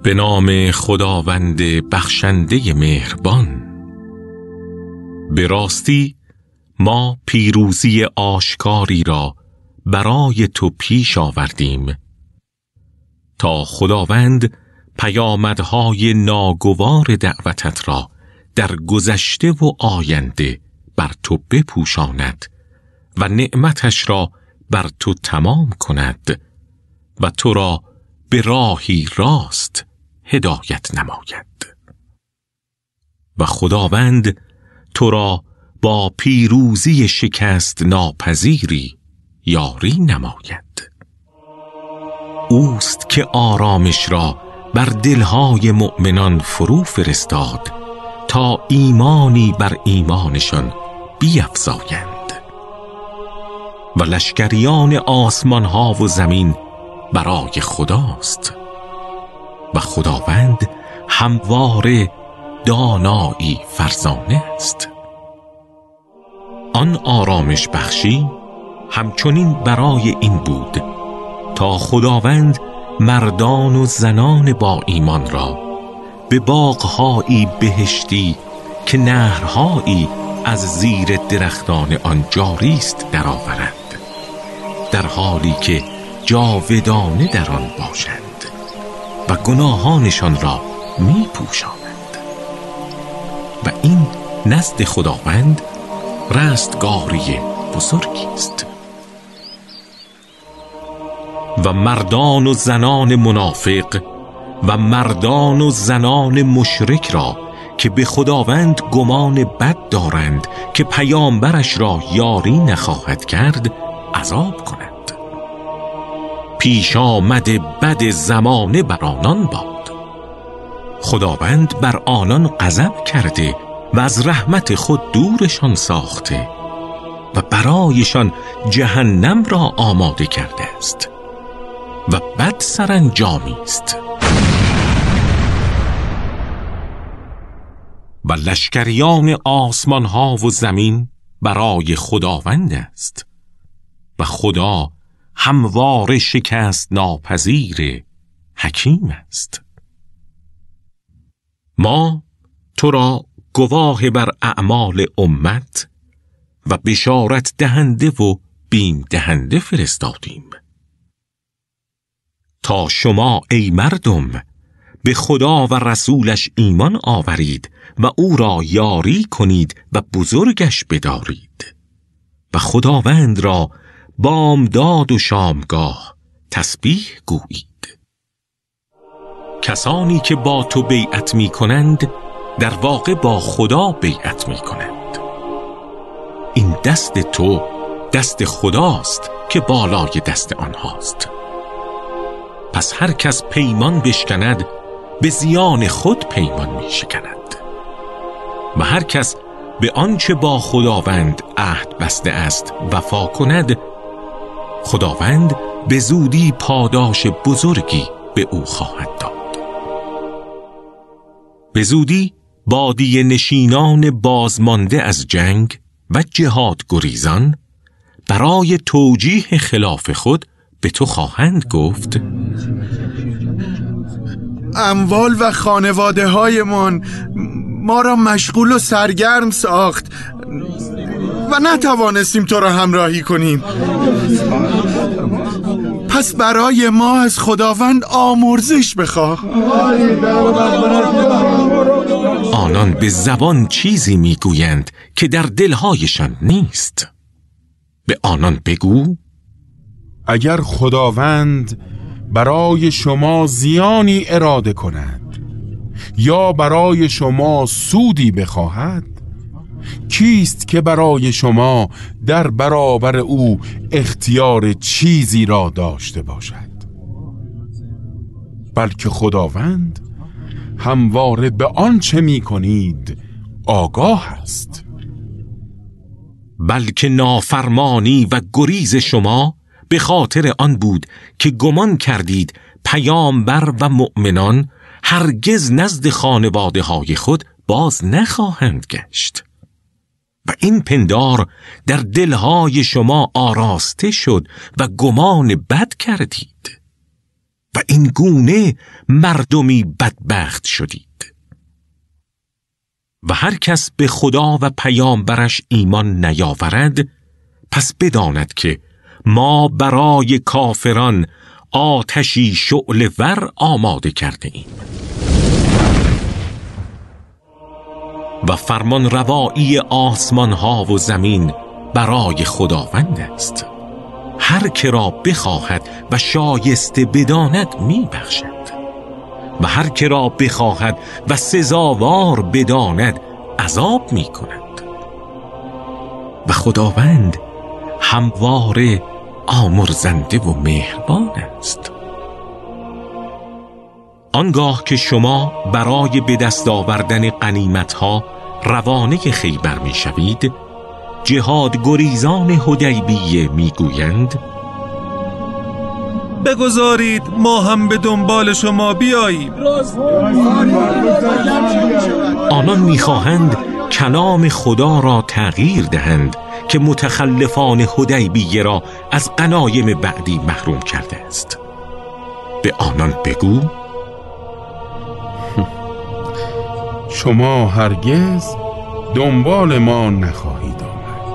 به نام خداوند بخشنده مهربان. به راستی ما پیروزی آشکاری را برای تو پیش آوردیم تا خداوند پیامدهای ناگوار دعوتت را در گذشته و آینده بر تو بپوشاند و نعمتش را بر تو تمام کند و تو را به راهی راست هدایت نماید و خداوند تو را با پیروزی شکست ناپذیری یاری نماید. اوست که آرامش را بر دلهای مؤمنان فرو فرستاد تا ایمانی بر ایمانشان بیفزایند و لشکریان آسمان ها و زمین برای خداست و خداوند همواره دانایی فرزانه است. آن آرامش بخشی همچنین برای این بود تا خداوند مردان و زنان با ایمان را به باغ‌هایی بهشتی که نهرهایی از زیر درختان آن جاری است درآورد، در حالی که جاودانه در آن باشند و گناهانشان را می پوشانند و این نزد خداوند رستگاری بزرگی است. و مردان و زنان منافق و مردان و زنان مشرک را که به خداوند گمان بد دارند که پیامبرش را یاری نخواهد کرد عذاب کند. پیش آمد بد زمانه بر آنان باد، خداوند بر آنان غضب کرده و از رحمت خود دورشان ساخته و برایشان جهنم را آماده کرده است و بد سرانجامی است. و لشکریان آسمان ها و زمین برای خداوند است و خدا همواره شکست ناپذیر حکیم است. ما تو را گواه بر اعمال امت و بشارت دهنده و بیم دهنده فرستادیم تا شما ای مردم به خدا و رسولش ایمان آورید و او را یاری کنید و بزرگش بدارید و خداوند را بامداد و شامگاه تسبیح گویید. کسانی که با تو بیعت می کنند در واقع با خدا بیعت می کنند. این دست تو دست خداست که بالای دست آنهاست. پس هر کس پیمان بشکند به زیان خود پیمان می شکند و هر کس به آنچه با خداوند عهد بسته است وفا کند، خداوند به زودی پاداش بزرگی به او خواهد داد. به زودی بادیه نشینان بازمانده از جنگ و جهاد گریزان برای توجیه خلاف خود به تو خواهند گفت اموال و خانواده هایمان ما را مشغول و سرگرم ساخت و نتوانستیم تو را همراهی کنیم. پس برای ما از خداوند آمرزش بخواه. آنان به زبان چیزی میگویند که در دلهایشان نیست. به آنان بگو اگر خداوند برای شما زیانی اراده کند یا برای شما سودی بخواهد، کیست که برای شما در برابر او اختیار چیزی را داشته باشد؟ بلکه خداوند همواره به آنچه می کنید آگاه است. بلکه نافرمانی و گریز شما به خاطر آن بود که گمان کردید پیامبر و مؤمنان هرگز نزد خانواده های خود باز نخواهند گشت و این پندار در دلهای شما آراسته شد و گمان بد کردید و این گونه مردمی بدبخت شدید. و هر کس به خدا و پیامبرش ایمان نیاورد، پس بداند که ما برای کافران آتشی شعله ور آماده کرده ایم. و فرمان روایی آسمان ها و زمین برای خداوند است. هر که را بخواهد و شایسته بداند می بخشد و هر که را بخواهد و سزاوار بداند عذاب می کند. و خداوند همواره آمرزنده و مهربان است. آنگاه که شما برای به دست آوردن غنیمت‌ها روانه خیبر می‌شوید، جهاد گریزان حدیبیه می‌گویند بگذارید ما هم به دنبال شما بیاییم. آنان می‌خواهند کلام خدا را تغییر دهند که متخلفان حدیبیه را از غنایم بعدی محروم کرده است. به آنان بگو شما هرگز دنبال ما نخواهید آمد.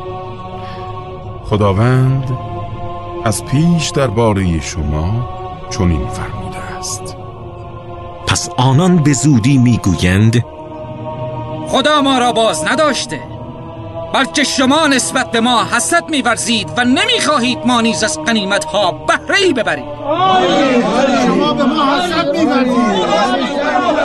خداوند از پیش درباره شما چنین فرموده است. پس آنان به زودی میگویند خدا ما را باز نداشته، بلکه شما نسبت به ما حسد می‌ورزید و نمی‌خواهید ما نیز از غنیمت‌ها بهره‌ای ببریم. شما به ما حسد می‌ورزید.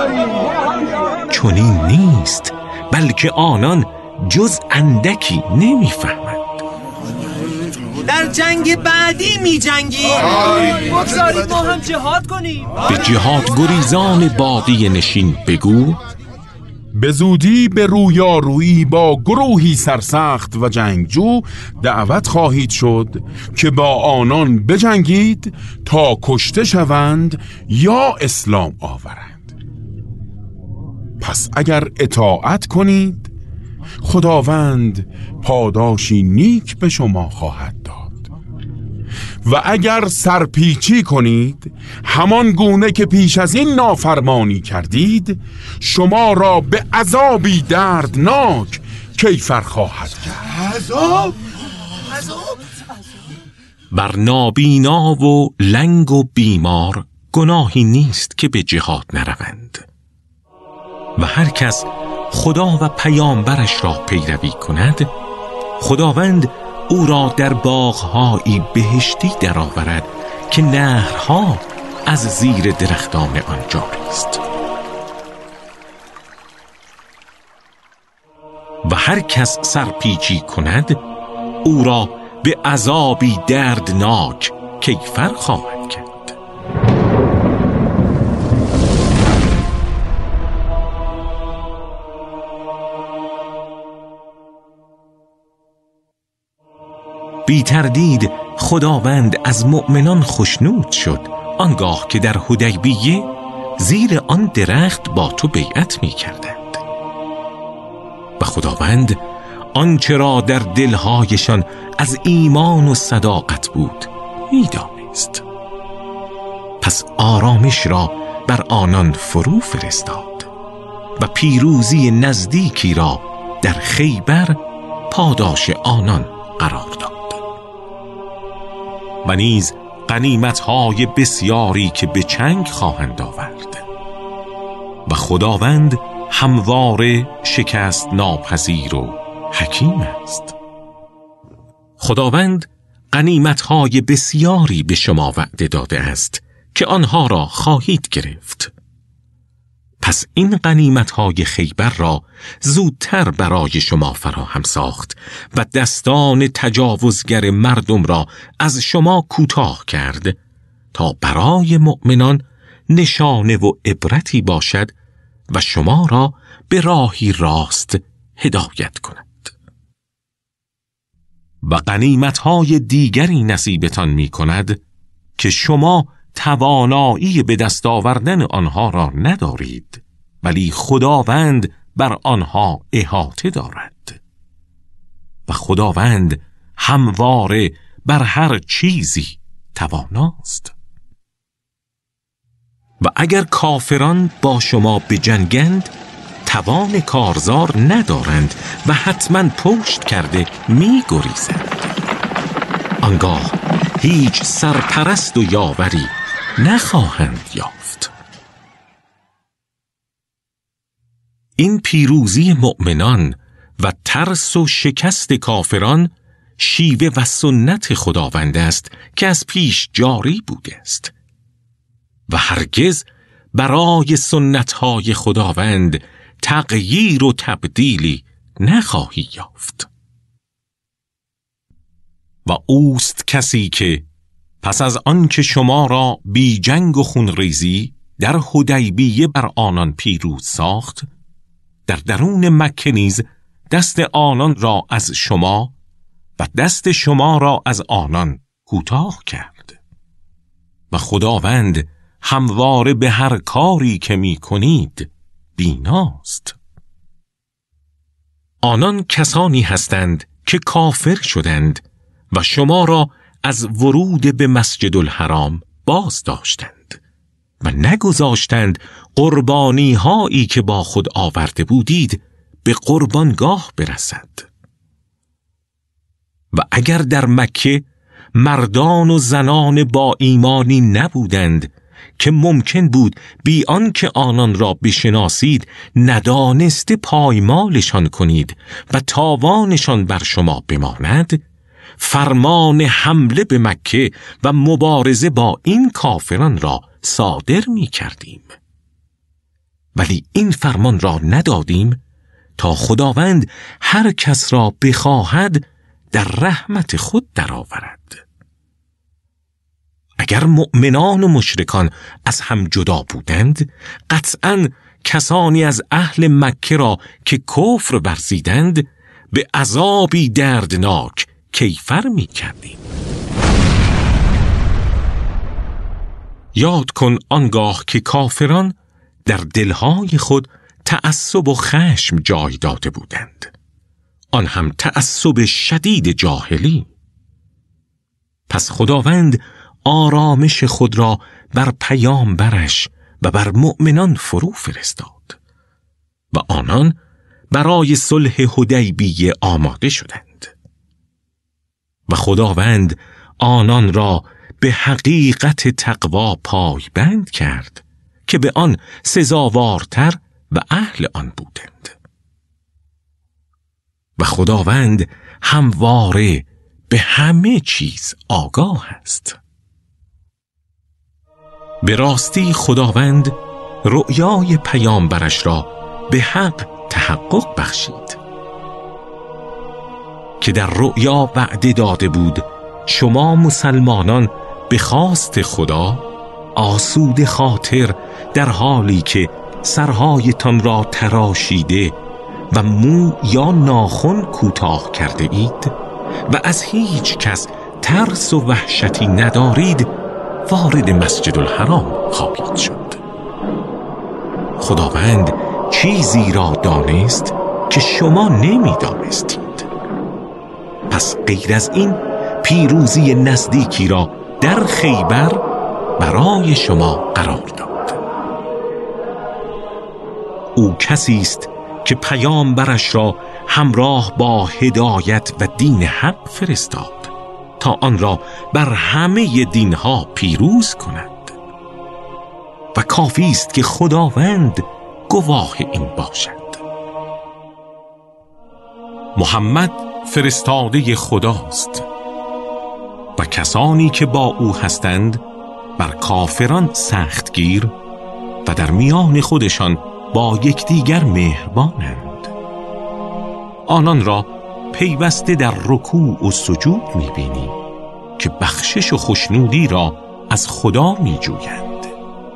چنین نیست، بلکه آنان جز اندکی نمی‌فهمند. در جنگ بعدی می‌جنگیم. بگذارید ما هم جهاد کنیم. به جهاد گریزان بادیه نشین بگو به زودی به رویارویی با گروهی سرسخت و جنگجو دعوت خواهید شد که با آنان بجنگید تا کشته شوند یا اسلام آورند. پس اگر اطاعت کنید، خداوند پاداشی نیک به شما خواهد داد. و اگر سرپیچی کنید، همان گونه که پیش از این نافرمانی کردید، شما را به عذابی دردناک کیفر خواهد کرد. عذاب؟ بر نابینا و لنگ و بیمار گناهی نیست که به جهاد نروند. و هر کس خدا و پیامبرش را پیروی کند، خداوند او را در باغ‌هایی بهشتی درآورد که نهرها از زیر درختان آن جاری است. و هر کس سرپیچی کند، او را به عذابی دردناک کیفر خواهد کرد. بی تردید خداوند از مؤمنان خوشنود شد آنگاه که در حدیبیه زیر آن درخت با تو بیعت می کردند. و خداوند آنچه را در دلهایشان از ایمان و صداقت بود می دانست. پس آرامش را بر آنان فرو فرستاد و پیروزی نزدیکی را در خیبر پاداش آنان قرار داد. و نیز غنیمت‌های بسیاری که به چنگ خواهند آورد. و خداوند همواره شکست ناپذیر و حکیم است. خداوند غنیمت‌های بسیاری به شما وعده داده است که آنها را خواهید گرفت. پس این غنیمت‌های خیبر را زودتر برای شما فراهم ساخت و دستان تجاوزگر مردم را از شما کوتاه کرد تا برای مؤمنان نشانه و عبرتی باشد و شما را به راهی راست هدایت کند. و غنیمت‌های دیگری نصیبتان می کند که شما توانایی به دست آوردن آنها را ندارید، ولی خداوند بر آنها احاطه دارد. و خداوند همواره بر هر چیزی تواناست. و اگر کافران با شما بجنگند توان کارزار ندارند و حتما پشت کرده می گریزند. آنگاه هیچ سرپرست و یاوری نخواهند یافت. این پیروزی مؤمنان و ترس و شکست کافران شیوه و سنت خداوند است که از پیش جاری بوده است و هرگز برای سنت‌های خداوند تغییر و تبدیلی نخواهی یافت. و اوست کسی که پس از آن که شما را بی جنگ و خونریزی در حدیبیه بر آنان پیروز ساخت، در درون مکه نیز دست آنان را از شما و دست شما را از آنان کوتاه کرد و خداوند همواره به هر کاری که می کنید بیناست. آنان کسانی هستند که کافر شدند و شما را از ورود به مسجد الحرام باز داشتند و نگذاشتند قربانی هایی که با خود آورده بودید به قربانگاه برسد. و اگر در مکه مردان و زنان با ایمانی نبودند که ممکن بود بی آنکه آنان را بشناسید ندانسته پایمالشان کنید و تاوانشان بر شما بماند، فرمان حمله به مکه و مبارزه با این کافران را صادر می کردیم. ولی این فرمان را ندادیم تا خداوند هر کس را بخواهد در رحمت خود درآورد. اگر مؤمنان و مشرکان از هم جدا بودند، قطعاً کسانی از اهل مکه را که کفر ورزیدند به عذابی دردناک کیفر می کردیم. یاد کن آنگاه که کافران در دلهای خود تعصب و خشم جای داده بودند، آن هم تعصب شدید جاهلی. پس خداوند آرامش خود را بر پیامبرش و بر مؤمنان فرو فرستاد و آنان برای صلح حدیبیه آماده شدند و خداوند آنان را به حقیقت تقوا پایبند کرد که به آن سزاوارتر و اهل آن بودند. و خداوند همواره به همه چیز آگاه است. به راستی خداوند رؤیای پیامبرش را به حق تحقق بخشید که در رؤیا وعده داده بود شما مسلمانان به خواست خدا آسوده خاطر در حالی که سرهایتان را تراشیده و مو یا ناخن کوتاه کرده اید و از هیچ کس ترس و وحشتی ندارید وارد مسجد الحرام خواهید شد. خداوند چیزی را دانست که شما نمی‌دانستید. پس غیر از این پیروزی نزدیکی را در خیبر برای شما قرار داد. او کسی است که پیامبرش را همراه با هدایت و دین حق فرستاد تا آن را بر همه دینها پیروز کند و کافی است که خداوند گواه این باشد. محمد فرستاده خداست و کسانی که با او هستند بر کافران سختگیر و در میان خودشان با یکدیگر مهربانند. آنان را پیوسته در رکوع و سجود می‌بینی که بخشش و خوشنودی را از خدا می‌جویند.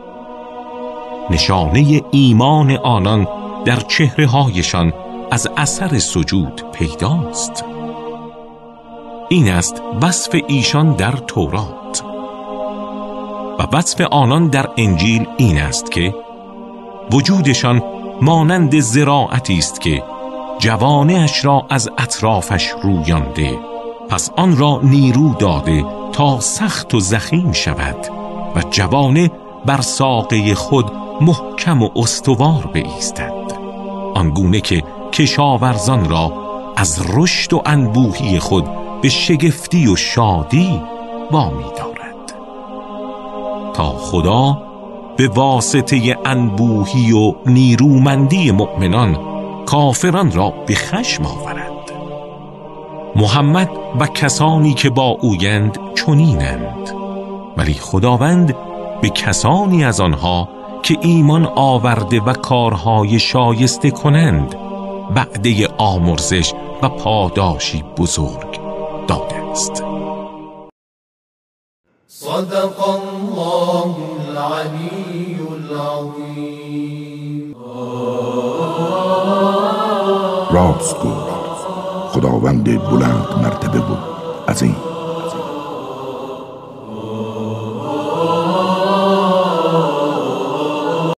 نشانه ایمان آنان در چهره‌هایشان از اثر سجود پیداست. این است وصف ایشان در تورات و وصف آنان در انجیل این است که وجودشان مانند زراعتی است که جوانه‌اش را از اطرافش رویانده، پس آن را نیرو داده تا سخت و ضخیم شود و جوانه بر ساقه خود محکم و استوار بایستد، آنگونه که کشاورزان را از رشد و انبوهی خود به شگفتی و شادی وامی دارد، تا خدا به واسطه انبوهی و نیرومندی مؤمنان کافران را به خشم آورد. محمد و کسانی که با اویند چنینند، ولی خداوند به کسانی از آنها که ایمان آورده و کارهای شایسته کنند وعده آمرزش و پاداشی بزرگ داده است. صدق الله العلی العظیم. راست گفت خداوند بلند مرتبه و عظیم.